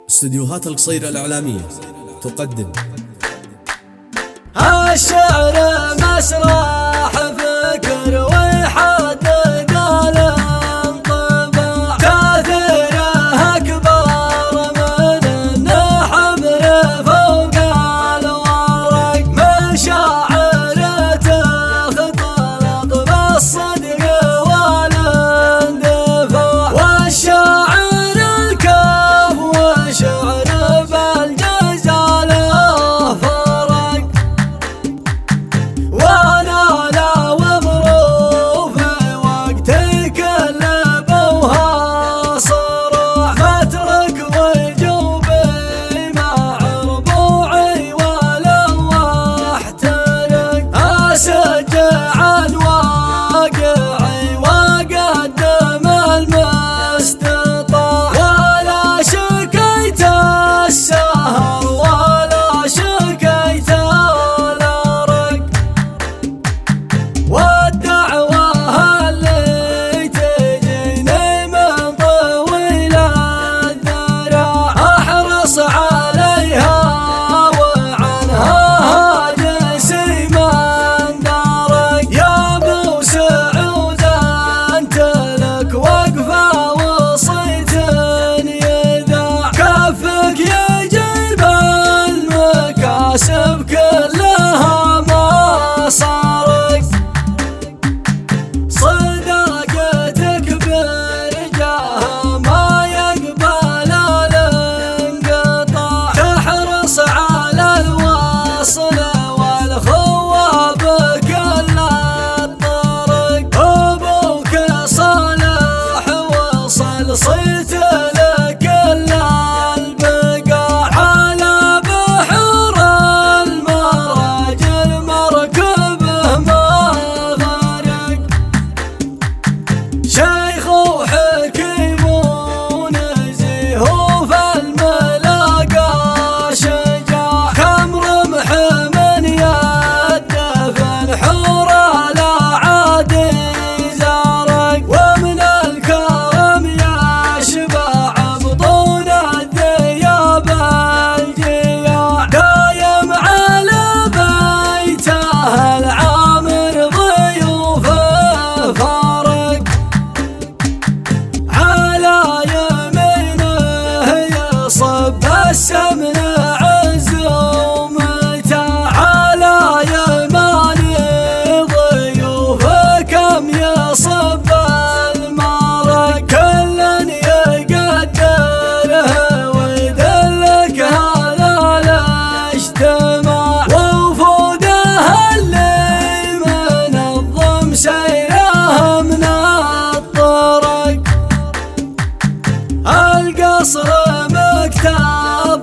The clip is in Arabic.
استديوهات القصيرة الإعلامية تقدم الشعر مسرح فكر ويحدد الانطباع، تأثيره أكبر من النحبر فوق الورق، مشاعر تختلط بالصدق والاندفاع، والشاعر الكاف وشعر بالجزال فرق، وانا لا وظروف وقت كلبوها صراع، فاترك وجوبي مع ربوعي ولو احترق، اسجع الواقعي واقدم المستطاع، ولا شكيت السهر ولا شكيت الارق، والدعوة اللي تجيني من طويل الذراع احرص عليها وعنها هاجسي من درك، يا ابو سعود انت لك وقفة وصيت يذاع، كفك يجيب المكاسب كلها ما صارك، صداقتك برجاها ما يقبل الانقطاع، تحرص على الوصل والخوة بكل الطرق، ابوك صالح وصل صيت لكل البقاع، على بحر المراجل مركبه ما غرق، شيخ وحكيم ونزيه في الملاقى شجاع، كم رمح من يدفن حورا لا عاد زارق، ومن الكرم يشبع بطون الذياب الجياع، دايم على بيته العامر ضيوفه فارق، على يمينه يصب السمن عزومته، على يمانه ضيوفه كم يصب المرق، كل يقدره ويذلك هذا الاجتماع، ووفوده اللي منظم سيره من الطرق، القصر مكتب